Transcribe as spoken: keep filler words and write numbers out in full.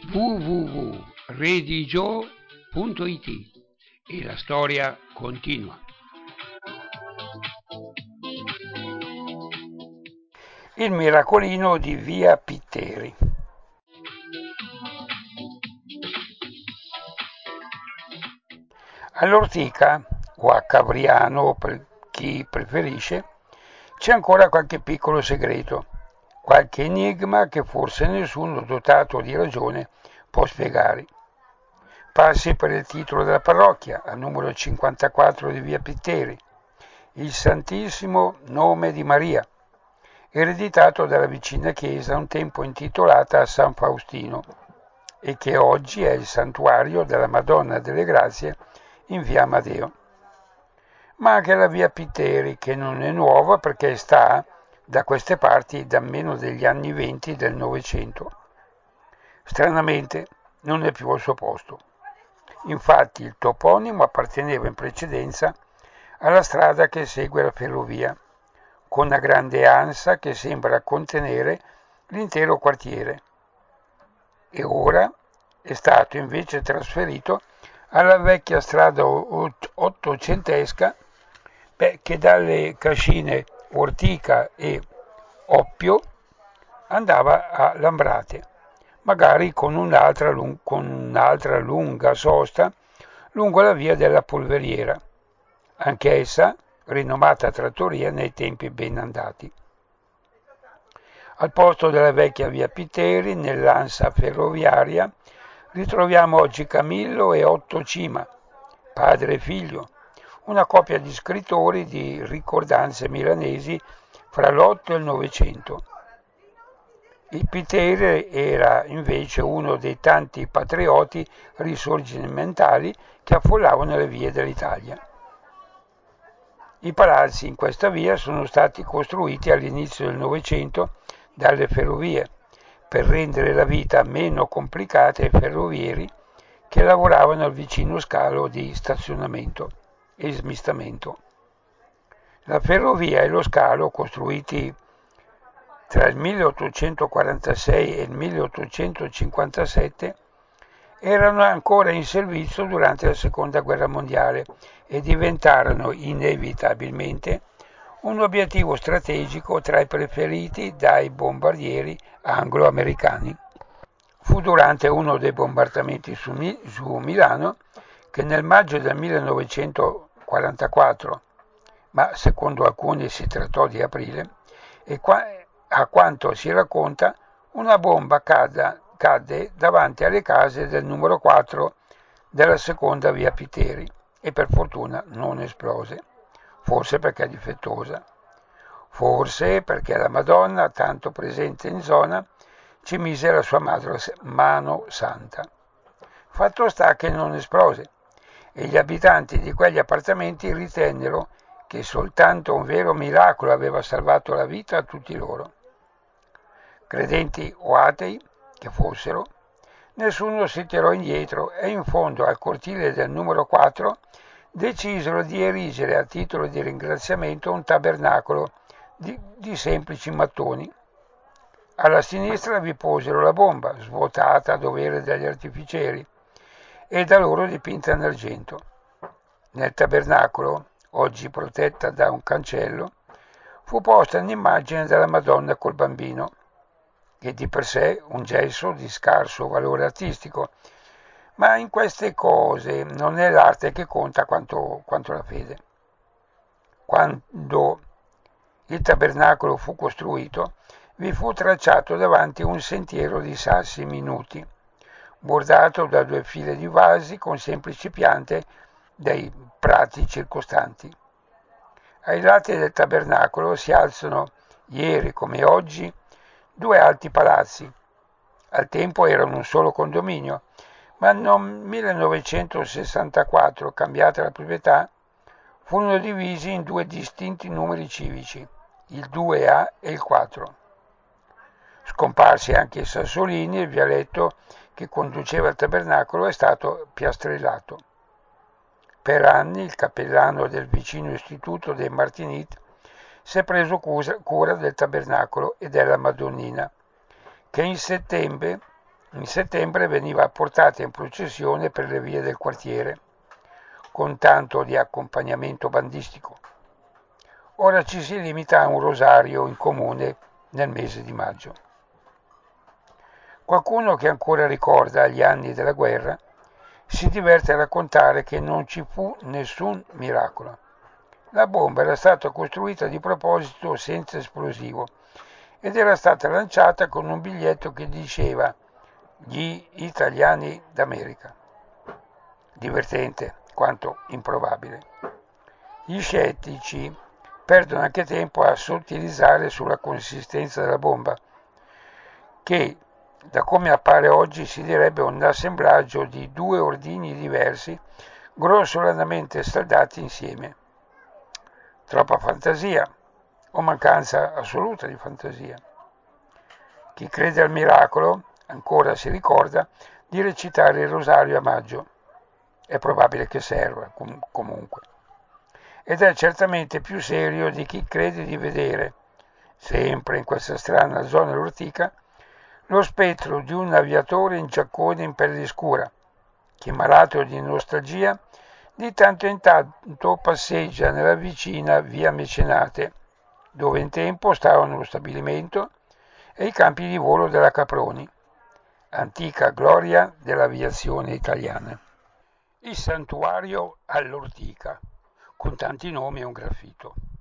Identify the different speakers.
Speaker 1: w w w punto redigio punto it e la storia continua. Il miracolino di via Pitteri. All'Ortica, o a Cavriano per chi preferisce, c'è ancora qualche piccolo segreto, qualche enigma che forse nessuno dotato di ragione può spiegare. Passi per il titolo della parrocchia, al numero cinquantaquattro di via Pitteri, il Santissimo Nome di Maria, ereditato dalla vicina chiesa un tempo intitolata a San Faustino e che oggi è il santuario della Madonna delle Grazie in via Amadeo. Ma anche la via Pitteri, che non è nuova perché sta da queste parti da meno degli anni venti del Novecento. Stranamente non è più al suo posto. Infatti il toponimo apparteneva in precedenza alla strada che segue la ferrovia, con una grande ansa che sembra contenere l'intero quartiere, e ora è stato invece trasferito alla vecchia strada ottocentesca beh, che dalle cascine Ortica e Oppio andava a Lambrate, magari con un'altra, con un'altra lunga sosta lungo la via della Polveriera, anch'essa rinomata trattoria nei tempi ben andati. Al posto della vecchia via Pitteri, nell'ansa ferroviaria, ritroviamo oggi Camillo e Otto Cima, padre e figlio, una coppia di scrittori di ricordanze milanesi fra l'Otto e il Novecento. Il Pitteri era invece uno dei tanti patrioti risorgimentali che affollavano le vie dell'Italia. I palazzi in questa via sono stati costruiti all'inizio del Novecento dalle ferrovie per rendere la vita meno complicata ai ferrovieri che lavoravano al vicino scalo di stazionamento e smistamento. La ferrovia e lo scalo, costruiti tra il milleottocentoquarantasei e il milleottocentocinquantasette, erano ancora in servizio durante la Seconda Guerra Mondiale e diventarono inevitabilmente un obiettivo strategico tra i preferiti dai bombardieri anglo-americani. Fu durante uno dei bombardamenti su, su Milano che nel maggio del millenovecentoquarantaquattro, ma secondo alcuni si trattò di aprile, e qua, a quanto si racconta, una bomba cadde, cadde davanti alle case del numero quattro della seconda via Pitteri e per fortuna non esplose, forse perché è difettosa, forse perché la Madonna, tanto presente in zona, ci mise la sua mano santa. Fatto sta che non esplose e gli abitanti di quegli appartamenti ritennero che soltanto un vero miracolo aveva salvato la vita a tutti loro. Credenti o atei che fossero, nessuno si tirò indietro e in fondo al cortile del numero quattro decisero di erigere a titolo di ringraziamento un tabernacolo di, di semplici mattoni. Alla sinistra vi posero la bomba, svuotata a dovere dagli artificieri, e da loro dipinta in argento. Nel tabernacolo, oggi protetta da un cancello, fu posta un'immagine della Madonna col bambino, che di per sé un gesto di scarso valore artistico, ma in queste cose non è l'arte che conta quanto, quanto la fede. Quando il tabernacolo fu costruito, vi fu tracciato davanti un sentiero di sassi minuti, bordato da due file di vasi con semplici piante dai prati circostanti. Ai lati del tabernacolo si alzano, ieri come oggi, due alti palazzi. Al tempo erano un solo condominio, ma nel millenovecentosessantaquattro, cambiata la proprietà, furono divisi in due distinti numeri civici, il due A e il quattro. Scomparsi anche i sassolini e il vialetto che conduceva al tabernacolo è stato piastrellato. Per anni il cappellano del vicino istituto dei Martinit si è preso cura del tabernacolo e della Madonnina, che in settembre In settembre veniva portata in processione per le vie del quartiere, con tanto di accompagnamento bandistico. Ora ci si limita a un rosario in comune nel mese di maggio. Qualcuno che ancora ricorda gli anni della guerra si diverte a raccontare che non ci fu nessun miracolo. La bomba era stata costruita di proposito senza esplosivo ed era stata lanciata con un biglietto che diceva "Gli italiani d'America". Divertente quanto improbabile. Gli scettici perdono anche tempo a sottilizzare sulla consistenza della bomba, che da come appare oggi si direbbe un assemblaggio di due ordini diversi grossolanamente saldati insieme. Troppa fantasia o mancanza assoluta di fantasia. Chi crede al miracolo ancora si ricorda di recitare il rosario a maggio. È probabile che serva com- comunque. Ed è certamente più serio di chi crede di vedere, sempre in questa strana zona ortica, lo spettro di un aviatore in giaccone in pelle scura, che malato di nostalgia di tanto in tanto passeggia nella vicina via Mecenate, dove in tempo stavano lo stabilimento e i campi di volo della Caproni, antica gloria dell'aviazione italiana. Il santuario all'Ortica, con tanti nomi e un graffito.